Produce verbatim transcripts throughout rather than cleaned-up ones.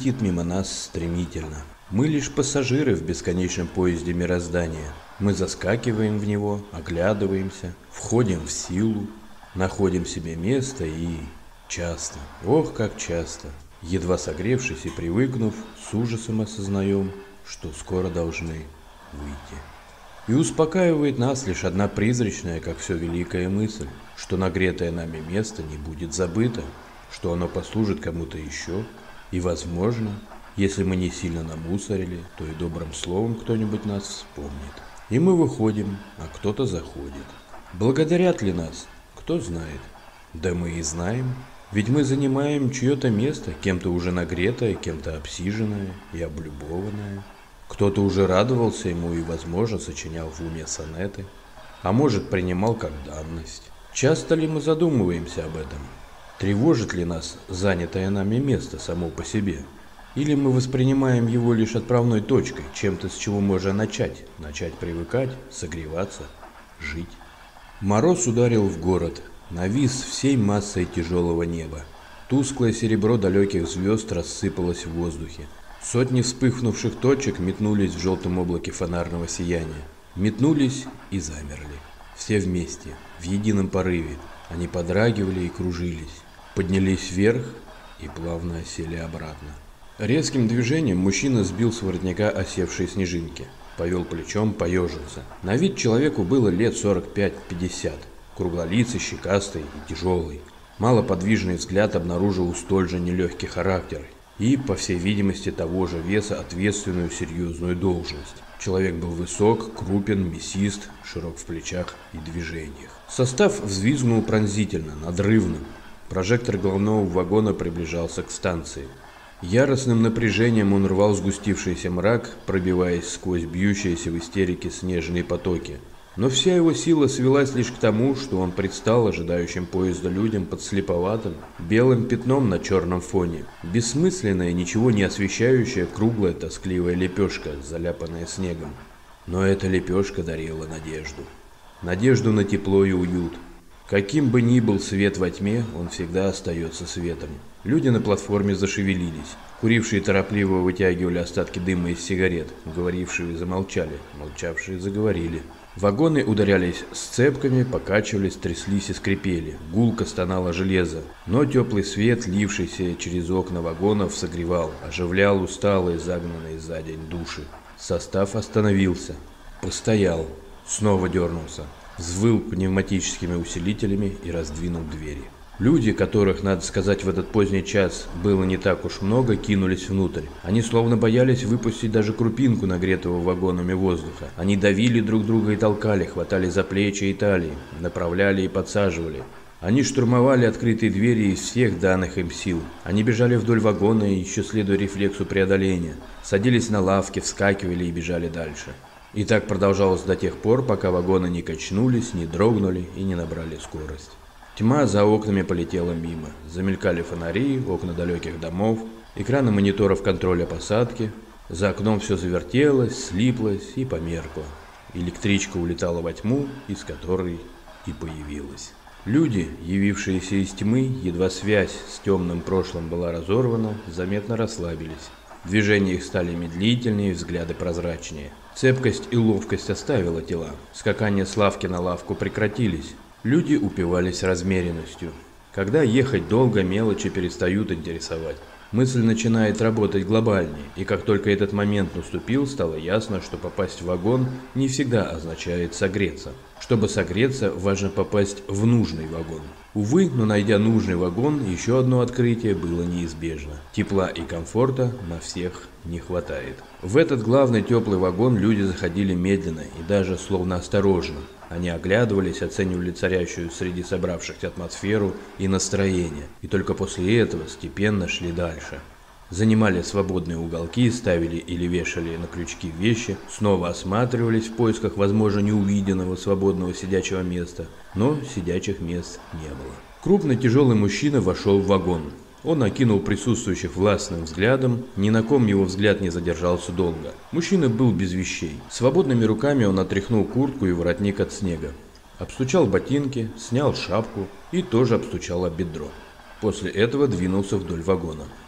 летит мимо нас стремительно. Мы лишь пассажиры в бесконечном поезде мироздания. Мы заскакиваем в него, оглядываемся, входим в силу, находим себе место и... часто, ох как часто, едва согревшись и привыкнув, с ужасом осознаем, что скоро должны выйти. И успокаивает нас лишь одна призрачная, как все великая мысль, что нагретое нами место не будет забыто, что оно послужит кому-то еще, и, возможно, если мы не сильно намусорили, то и добрым словом кто-нибудь нас вспомнит. И мы выходим, а кто-то заходит. Благодарят ли нас? Кто знает. Да мы и знаем, ведь мы занимаем чье-то место, кем-то уже нагретое, кем-то обсиженное и облюбованное. Кто-то уже радовался ему и, возможно, сочинял в уме сонеты, а может, принимал как данность. Часто ли мы задумываемся об этом? Тревожит ли нас занятое нами место само по себе? Или мы воспринимаем его лишь отправной точкой, чем-то, с чего можно начать, начать привыкать, согреваться, жить? Мороз ударил в город, навис всей массой тяжелого неба. Тусклое серебро далеких звезд рассыпалось в воздухе. Сотни вспыхнувших точек метнулись в желтом облаке фонарного сияния. Метнулись и замерли. Все вместе, в едином порыве. Они подрагивали и кружились. Поднялись вверх и плавно осели обратно. Резким движением мужчина сбил с воротника осевшие снежинки. Повел плечом, поежился. На вид человеку было лет сорок пять-пятьдесят. Круглолицый, щекастый и тяжелый. Малоподвижный взгляд обнаружил столь же нелегкий характер и, по всей видимости, того же веса ответственную серьезную должность. Человек был высок, крупен, мясист, широк в плечах и движениях. Состав взвизгнул пронзительно, надрывно. Прожектор головного вагона приближался к станции. Яростным напряжением он рвал сгустившийся мрак, пробиваясь сквозь бьющиеся в истерике снежные потоки. Но вся его сила свелась лишь к тому, что он предстал ожидающим поезда людям под слеповатым, белым пятном на черном фоне. Бессмысленная, ничего не освещающая, круглая, тоскливая лепешка, заляпанная снегом. Но эта лепешка дарила надежду. Надежду на тепло и уют. Каким бы ни был свет во тьме, он всегда остается светом. Люди на платформе зашевелились. Курившие торопливо вытягивали остатки дыма из сигарет. Говорившие замолчали, молчавшие заговорили. Вагоны ударялись сцепками, покачивались, тряслись и скрипели. Гулко стонало железо. Но теплый свет, лившийся через окна вагонов, согревал, оживлял усталые, загнанные за день души. Состав остановился. Постоял. Снова дернулся. Взвыл пневматическими усилителями и раздвинул двери. Люди, которых, надо сказать, в этот поздний час было не так уж много, кинулись внутрь. Они словно боялись выпустить даже крупинку нагретого вагонами воздуха. Они давили друг друга и толкали, хватали за плечи и талии, направляли и подсаживали. Они штурмовали открытые двери из всех данных им сил. Они бежали вдоль вагона, еще следуя рефлексу преодоления. Садились на лавки, вскакивали и бежали дальше. И так продолжалось до тех пор, пока вагоны не качнулись, не дрогнули и не набрали скорость. Тьма за окнами полетела мимо. Замелькали фонари, окна далеких домов, экраны мониторов контроля посадки. За окном все завертелось, слиплось и померкло. Электричка улетала во тьму, из которой и появилась. Люди, явившиеся из тьмы, едва связь с темным прошлым была разорвана, заметно расслабились. Движения их стали медлительнее, взгляды прозрачнее. Цепкость и ловкость оставила тела. Скакания с лавки на лавку прекратились. Люди упивались размеренностью. Когда ехать долго, мелочи перестают интересовать. Мысль начинает работать глобальнее, и как только этот момент наступил, стало ясно, что попасть в вагон не всегда означает согреться. Чтобы согреться, важно попасть в нужный вагон. Увы, но найдя нужный вагон, еще одно открытие было неизбежно. Тепла и комфорта на всех не хватает. В этот главный теплый вагон люди заходили медленно и даже словно осторожно. Они оглядывались, оценивали царящую среди собравшихся атмосферу и настроение, и только после этого степенно шли дальше. Занимали свободные уголки, ставили или вешали на крючки вещи, снова осматривались в поисках, возможно, неувиденного свободного сидячего места, но сидячих мест не было. Крупный тяжелый мужчина вошел в вагон. Он окинул присутствующих властным взглядом, ни на ком его взгляд не задержался долго. Мужчина был без вещей. Свободными руками он отряхнул куртку и воротник от снега. Обстучал ботинки, снял шапку и тоже обстучал об бедро. После этого двинулся вдоль вагона.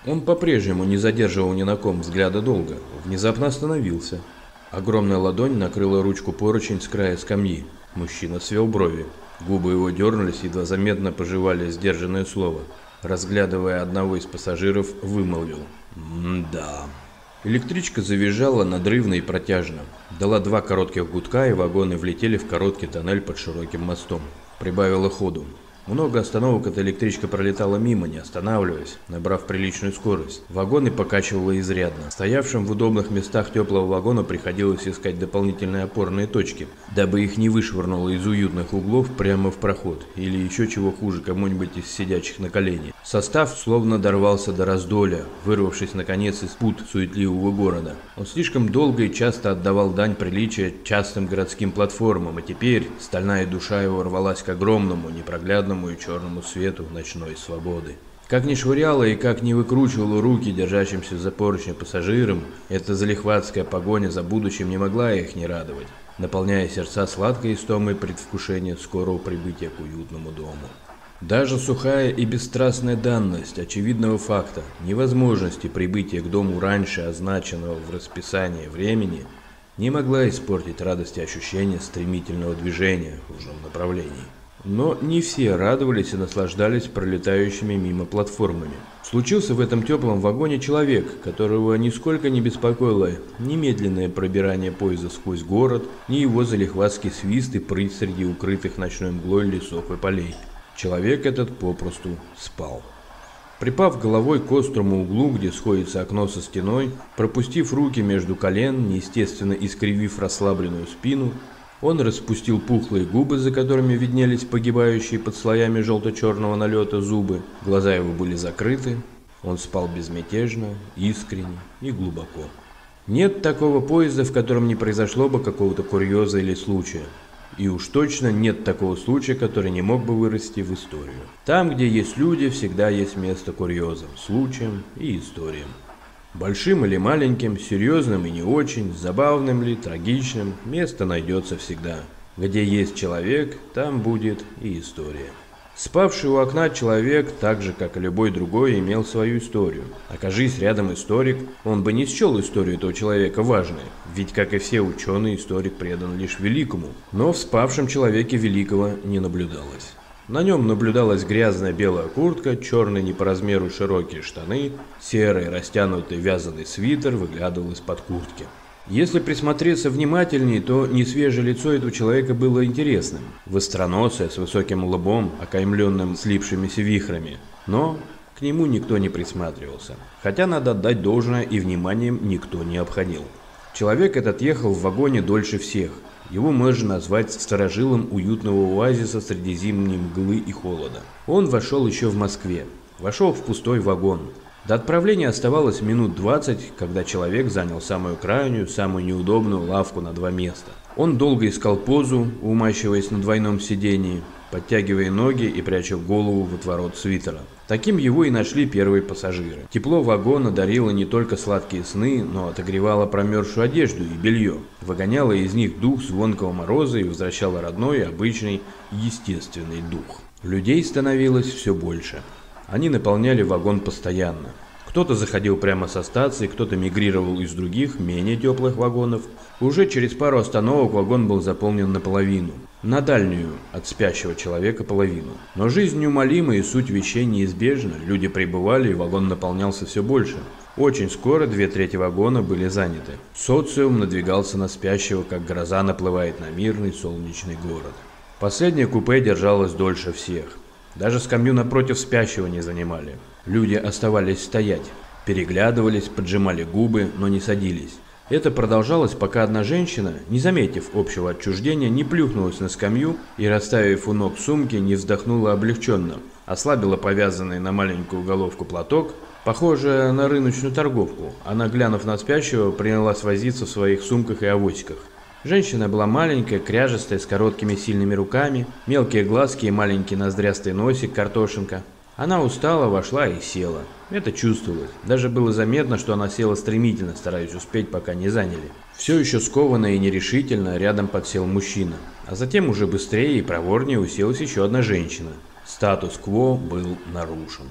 Он по-прежнему не задерживал ни на ком взгляда долго, внезапно остановился. Огромная ладонь накрыла ручку поручень с края скамьи. Мужчина свел брови. Губы его дернулись, едва заметно пожевали сдержанное слово. Разглядывая одного из пассажиров, вымолвил: «М-да». Электричка завизжала надрывно и протяжно. Дала два коротких гудка, и вагоны влетели в короткий тоннель под широким мостом. Прибавила ходу. Много остановок эта электричка пролетала мимо, не останавливаясь, набрав приличную скорость. Вагоны покачивало изрядно. Стоявшим в удобных местах теплого вагона приходилось искать дополнительные опорные точки, дабы их не вышвырнуло из уютных углов прямо в проход, или еще чего хуже кому-нибудь из сидячих на колени. Состав словно дорвался до раздолья, вырвавшись наконец из пут суетливого города. Он слишком долго и часто отдавал дань приличия частым городским платформам, и теперь стальная душа его рвалась к огромному, непроглядному и черному свету ночной свободы. Как ни швыряло и как ни выкручивало руки держащимся за поручни пассажирам, эта залихватская погоня за будущим не могла их не радовать, наполняя сердца сладкой истомой предвкушения скорого прибытия к уютному дому. Даже сухая и бесстрастная данность очевидного факта невозможности прибытия к дому раньше означенного в расписании времени не могла испортить радости ощущения стремительного движения в нужном направлении. Но не все радовались и наслаждались пролетающими мимо платформами. Случился в этом теплом вагоне человек, которого нисколько не беспокоило ни медленное пробирание поезда сквозь город, ни его залихватский свист и прыть среди укрытых ночной мглой лесов и полей. Человек этот попросту спал. Припав головой к острому углу, где сходится окно со стеной, пропустив руки между колен, неестественно искривив расслабленную спину, он распустил пухлые губы, за которыми виднелись погибающие под слоями желто-черного налета зубы. Глаза его были закрыты. Он спал безмятежно, искренне и глубоко. Нет такого поезда, в котором не произошло бы какого-то курьеза или случая. И уж точно нет такого случая, который не мог бы вырасти в историю. Там, где есть люди, всегда есть место курьезам, случаям и историям. Большим или маленьким, серьезным и не очень, забавным ли, трагичным, место найдется всегда. Где есть человек, там будет и история. Спавший у окна человек, так же, как и любой другой, имел свою историю. Окажись рядом историк, он бы не счел историю этого человека важной, ведь, как и все ученые, историк предан лишь великому. Но в спавшем человеке великого не наблюдалось. На нем наблюдалась грязная белая куртка, черные не по размеру широкие штаны, серый растянутый вязаный свитер выглядывал из-под куртки. Если присмотреться внимательнее, то несвежее лицо этого человека было интересным, востроносое, с высоким лбом, окаймленным слипшимися вихрами, но к нему никто не присматривался, хотя надо отдать должное, и вниманием никто не обходил. Человек этот ехал в вагоне дольше всех. Его можно назвать старожилом уютного оазиса среди зимней мглы и холода. Он вошел еще в Москве. Вошел в пустой вагон. До отправления оставалось минут двадцать, когда человек занял самую крайнюю, самую неудобную лавку на два места. Он долго искал позу, умащиваясь на двойном сидении, подтягивая ноги и пряча голову в отворот свитера. Таким его и нашли первые пассажиры. Тепло вагона дарило не только сладкие сны, но отогревало промерзшую одежду и белье, выгоняло из них дух звонкого мороза и возвращало родной, обычный, естественный дух. Людей становилось все больше. Они наполняли вагон постоянно. Кто-то заходил прямо со станции, кто-то мигрировал из других, менее теплых вагонов. Уже через пару остановок вагон был заполнен наполовину. На дальнюю от спящего человека половину. Но жизнь неумолима и суть вещей неизбежна. Люди прибывали, и вагон наполнялся все больше. Очень скоро две трети вагона были заняты. Социум надвигался на спящего, как гроза наплывает на мирный солнечный город. Последнее купе держалось дольше всех. Даже скамью напротив спящего не занимали. Люди оставались стоять, переглядывались, поджимали губы, но не садились. Это продолжалось, пока одна женщина, не заметив общего отчуждения, не плюхнулась на скамью и, расставив у ног сумки, не вздохнула облегченно, ослабила повязанный на маленькую головку платок, похожая на рыночную торговку. Она, глянув на спящего, принялась возиться в своих сумках и авоськах. Женщина была маленькая, кряжестая, с короткими сильными руками, мелкие глазки и маленький ноздрястый носик, картошинка. Она устала, вошла и села. Это чувствовалось. Даже было заметно, что она села стремительно, стараясь успеть, пока не заняли. Все еще скованно и нерешительно рядом подсел мужчина. А затем уже быстрее и проворнее уселась еще одна женщина. Статус-кво был нарушен.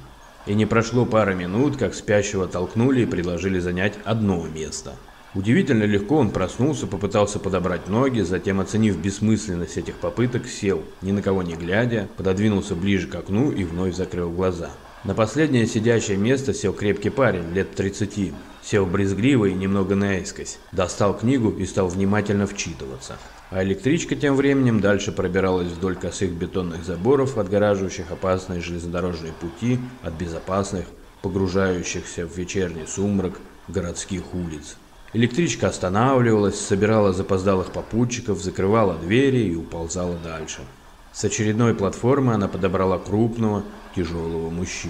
И не прошло пары минут, как спящего толкнули и предложили занять одно место. Удивительно легко он проснулся, попытался подобрать ноги, затем, оценив бессмысленность этих попыток, сел, ни на кого не глядя, пододвинулся ближе к окну и вновь закрыл глаза. На последнее сидящее место сел крепкий парень, лет тридцати. Сел брезгливо и немного наискось, достал книгу и стал внимательно вчитываться. А электричка тем временем дальше пробиралась вдоль косых бетонных заборов, отгораживающих опасные железнодорожные пути от безопасных, погружающихся в вечерний сумрак городских улиц. Электричка останавливалась, собирала запоздалых попутчиков, закрывала двери и уползала дальше. С очередной платформы она подобрала крупного, тяжелого мужчину.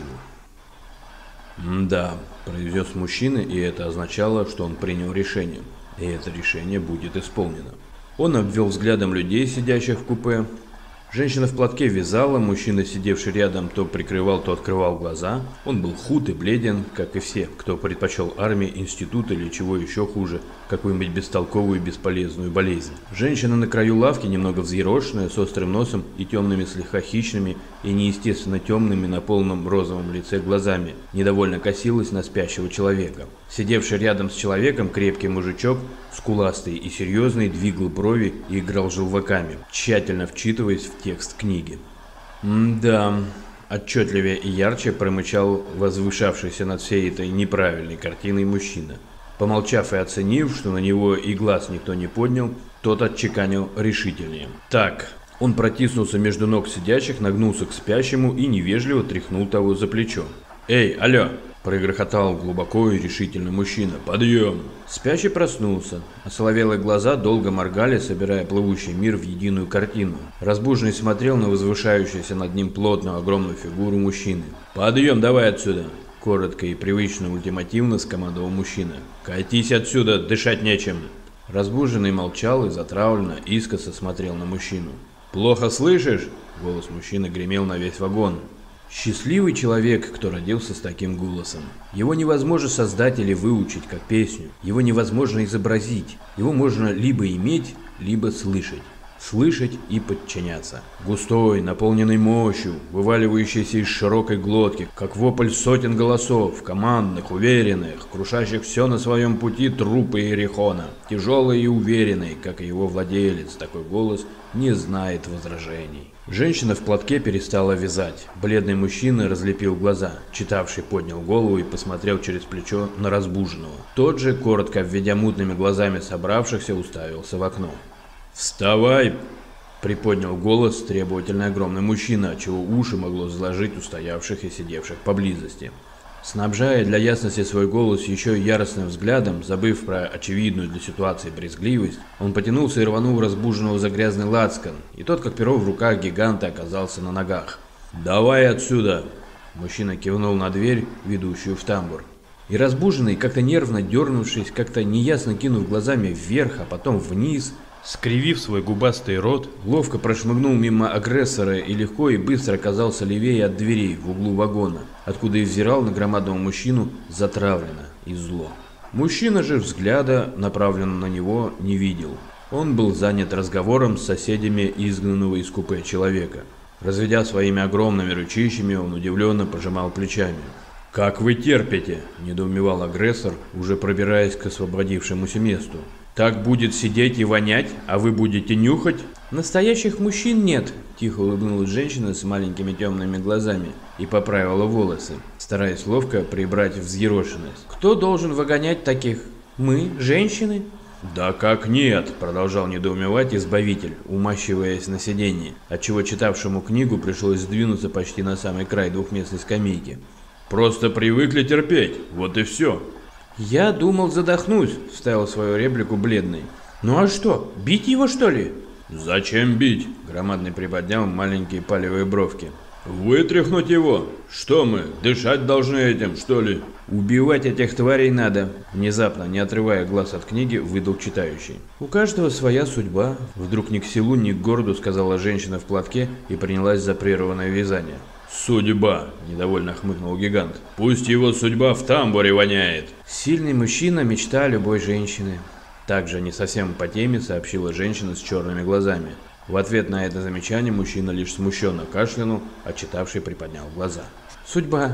«Да», – произнес мужчина, и это означало, что он принял решение, и это решение будет исполнено. Он обвел взглядом людей, сидящих в купе. Женщина в платке вязала, мужчина, сидевший рядом, то прикрывал, то открывал глаза. Он был худ и бледен, как и все, кто предпочел армии, институт или чего еще хуже, какую-нибудь бестолковую и бесполезную болезнь. Женщина на краю лавки, немного взъерошенная, с острым носом и темными, слегка хищными и неестественно темными на полном розовом лице глазами, недовольно косилась на спящего человека. Сидевший рядом с человеком крепкий мужичок, скуластый и серьезный, двигал брови и играл желваками, тщательно вчитываясь в текст книги. «Да», – отчетливее и ярче промычал возвышавшийся над всей этой неправильной картиной мужчина. Помолчав и оценив, что на него и глаз никто не поднял, тот отчеканил решительнее. «Так». Он протиснулся между ног сидящих, нагнулся к спящему и невежливо тряхнул того за плечо. «Эй, алло!» – прогрохотал глубоко и решительно мужчина. «Подъем!» Спящий проснулся. Осоловелые глаза долго моргали, собирая плывущий мир в единую картину. Разбуженный смотрел на возвышающуюся над ним плотную огромную фигуру мужчины. «Подъем, давай отсюда!» – коротко и привычно ультимативно скомандовал мужчина. «Катись отсюда, дышать нечем!» Разбуженный молчал и затравленно, искоса смотрел на мужчину. «Плохо слышишь?» – голос мужчины гремел на весь вагон. Счастливый человек, кто родился с таким голосом. Его невозможно создать или выучить, как песню. Его невозможно изобразить. Его можно либо иметь, либо слышать. Слышать и подчиняться. Густой, наполненный мощью, вываливающийся из широкой глотки, как вопль сотен голосов, командных, уверенных, крушащих все на своем пути трупы Иерихона. Тяжелый и уверенный, как и его владелец, такой голос не знает возражений. Женщина в платке перестала вязать. Бледный мужчина разлепил глаза. Читавший поднял голову и посмотрел через плечо на разбуженного. Тот же, коротко обведя мутными глазами собравшихся, уставился в окно. «Вставай!» – приподнял голос требовательный огромный мужчина, отчего уши могло заложить устоявших и сидевших поблизости. Снабжая для ясности свой голос еще и яростным взглядом, забыв про очевидную для ситуации брезгливость, он потянулся и рванул разбуженного за грязный лацкан, и тот, как перо в руках гиганта, оказался на ногах. «Давай отсюда!» – мужчина кивнул на дверь, ведущую в тамбур. И разбуженный, как-то нервно дернувшись, как-то неясно кинув глазами вверх, а потом вниз, скривив свой губастый рот, ловко прошмыгнул мимо агрессора и легко и быстро оказался левее от дверей в углу вагона, откуда и взирал на громадного мужчину затравленно и зло. Мужчина же взгляда, направленного на него, не видел. Он был занят разговором с соседями изгнанного из купе человека. Разведя своими огромными ручищами, он удивленно пожимал плечами. «Как вы терпите?» – недоумевал агрессор, уже пробираясь к освободившемуся месту. «Так будет сидеть и вонять, а вы будете нюхать?» «Настоящих мужчин нет», – тихо улыбнулась женщина с маленькими темными глазами и поправила волосы, стараясь ловко прибрать взъерошенность. «Кто должен выгонять таких? Мы, женщины?» «Да как нет», – продолжал недоумевать избавитель, умащиваясь на сиденье, отчего читавшему книгу пришлось сдвинуться почти на самый край двухместной скамейки. «Просто привыкли терпеть, вот и все». «Я думал, задохнусь», – вставил свою реплику бледный. «Ну а что, бить его, что ли?» «Зачем бить?» – громадный приподнял маленькие палевые бровки. «Вытряхнуть его? Что мы, дышать должны этим, что ли?» «Убивать этих тварей надо», – внезапно, не отрывая глаз от книги, выдал читающий. «У каждого своя судьба», – вдруг ни к селу, ни к городу сказала женщина в платке и принялась за прерванное вязание. «Судьба!» – недовольно хмыкнул гигант. «Пусть его судьба в тамбуре воняет!» «Сильный мужчина – мечта любой женщины!» Также не совсем по теме сообщила женщина с черными глазами. В ответ на это замечание мужчина лишь смущенно кашлянул, а читавший приподнял глаза. «Судьба!»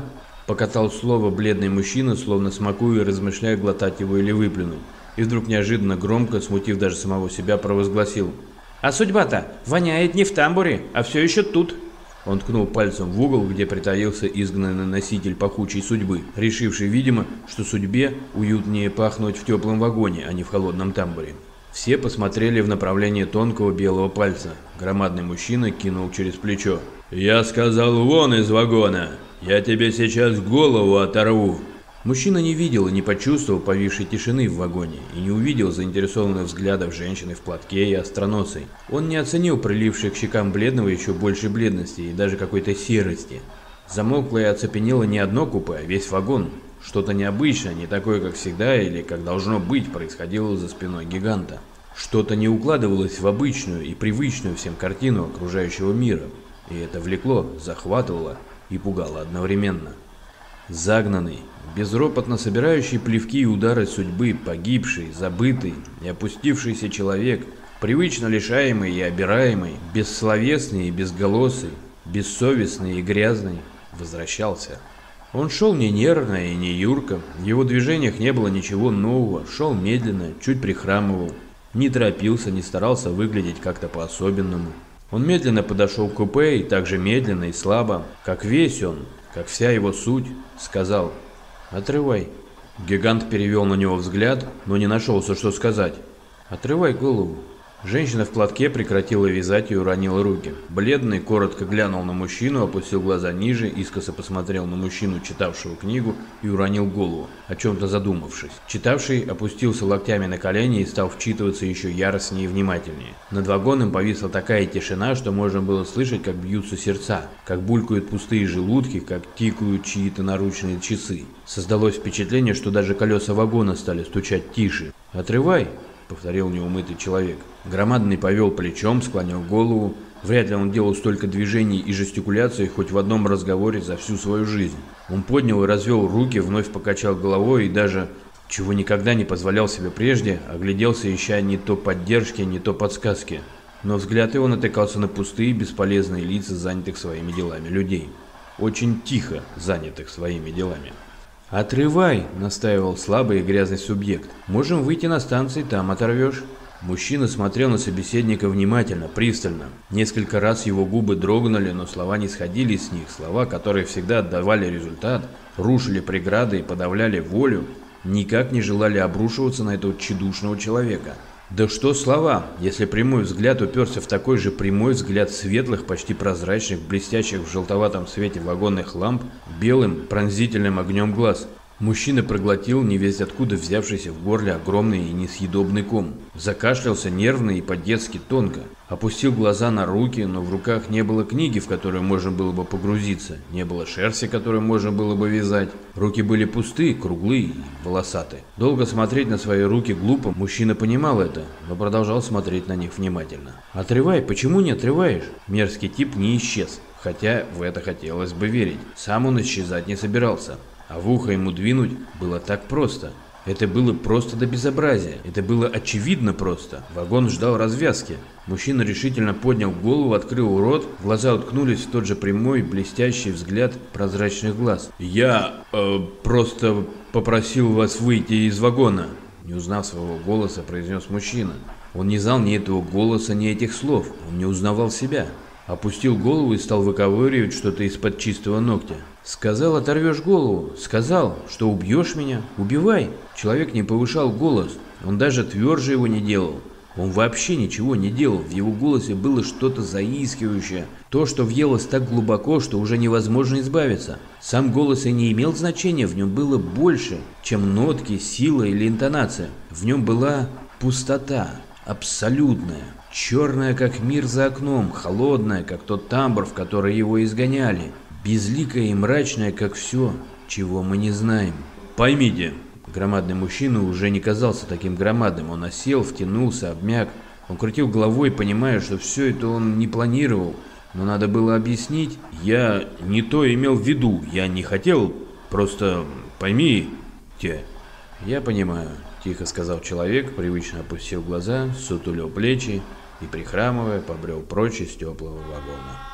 Покатал слово бледный мужчина, словно смакуя и размышляя, глотать его или выплюнуть. И вдруг неожиданно громко, смутив даже самого себя, провозгласил: «А судьба-то воняет не в тамбуре, а все еще тут». Он ткнул пальцем в угол, где притаился изгнанный носитель пахучей судьбы, решивший, видимо, что судьбе уютнее пахнуть в теплом вагоне, а не в холодном тамбуре. Все посмотрели в направлении тонкого белого пальца. Громадный мужчина кинул через плечо: «Я сказал, вон из вагона! Я тебе сейчас голову оторву!» Мужчина не видел и не почувствовал повисшей тишины в вагоне и не увидел заинтересованных взглядов женщины в платке и остроносой. Он не оценил прилившей к щекам бледного еще большей бледности и даже какой-то серости. Замолкло и оцепенело не одно купе, а весь вагон. Что-то необычное, не такое, как всегда или как должно быть, происходило за спиной гиганта. Что-то не укладывалось в обычную и привычную всем картину окружающего мира. И это влекло, захватывало и пугало одновременно. Загнанный, безропотно собирающий плевки и удары судьбы, погибший, забытый и опустившийся человек, привычно лишаемый и обираемый, бессловесный и безголосый, бессовестный и грязный, возвращался. Он шел не нервно и не юрко, в его движениях не было ничего нового, шел медленно, чуть прихрамывал, не торопился, не старался выглядеть как-то по-особенному. Он медленно подошел к купе и так же медленно и слабо, как весь он, как вся его суть, сказал: «Отрывай». Гигант перевел на него взгляд, но не нашелся, что сказать. «Отрывай голову». Женщина в платке прекратила вязать и уронила руки. Бледный коротко глянул на мужчину, опустил глаза ниже, искоса посмотрел на мужчину, читавшего книгу, и уронил голову, о чем-то задумавшись. Читавший опустился локтями на колени и стал вчитываться еще яростнее и внимательнее. Над вагоном повисла такая тишина, что можно было слышать, как бьются сердца, как булькают пустые желудки, как тикают чьи-то наручные часы. Создалось впечатление, что даже колеса вагона стали стучать тише. «Отрывай», — повторил неумытый человек. Громадный повел плечом, склонил голову. Вряд ли он делал столько движений и жестикуляций хоть в одном разговоре за всю свою жизнь. Он поднял и развел руки, вновь покачал головой и даже, чего никогда не позволял себе прежде, огляделся, ища не то поддержки, не то подсказки. Но взгляд его натыкался на пустые, бесполезные лица занятых своими делами людей. Очень тихо занятых своими делами. «Отрывай!» – настаивал слабый и грязный субъект. «Можем выйти на станции, там оторвешь». Мужчина смотрел на собеседника внимательно, пристально. Несколько раз его губы дрогнули, но слова не сходили с них. Слова, которые всегда давали результат, рушили преграды и подавляли волю, никак не желали обрушиваться на этого тщедушного человека. Да что слова, если прямой взгляд уперся в такой же прямой взгляд светлых, почти прозрачных, блестящих в желтоватом свете вагонных ламп, белым пронзительным огнем глаз. Мужчина проглотил невесть откуда взявшийся в горле огромный и несъедобный ком. Закашлялся нервно и по-детски тонко. Опустил глаза на руки, но в руках не было книги, в которую можно было бы погрузиться. Не было шерсти, которую можно было бы вязать. Руки были пустые, круглые и волосатые. Долго смотреть на свои руки глупо, мужчина понимал это, но продолжал смотреть на них внимательно. «Отрывай, почему не отрываешь?» Мерзкий тип не исчез, хотя в это хотелось бы верить. Сам он исчезать не собирался. А в ухо ему двинуть было так просто. Это было просто до безобразия. Это было очевидно просто. Вагон ждал развязки. Мужчина решительно поднял голову, открыл рот. Глаза уткнулись в тот же прямой, блестящий взгляд прозрачных глаз. «Я э, просто попросил вас выйти из вагона», — не узнав своего голоса, произнес мужчина. Он не знал ни этого голоса, ни этих слов. Он не узнавал себя. Опустил голову и стал выковыривать что-то из-под чистого ногтя. «Сказал, оторвешь голову. Сказал, что убьешь меня. Убивай». Человек не повышал голос. Он даже тверже его не делал. Он вообще ничего не делал. В его голосе было что-то заискивающее. То, что въелось так глубоко, что уже невозможно избавиться. Сам голос и не имел значения. В нем было больше, чем нотки, сила или интонация. В нем была пустота. Абсолютная. Черная, как мир за окном, холодная, как тот тамбур, в который его изгоняли, безликая и мрачная, как все, чего мы не знаем. «Поймите», громадный мужчина уже не казался таким громадным, он осел, втянулся, обмяк, он крутил головой, понимая, что все это он не планировал, но надо было объяснить. «Я не то имел в виду, я не хотел, просто поймите». «Я понимаю», тихо сказал человек, привычно опустил глаза, сутулил плечи и, прихрамывая, побрел прочь из теплого вагона.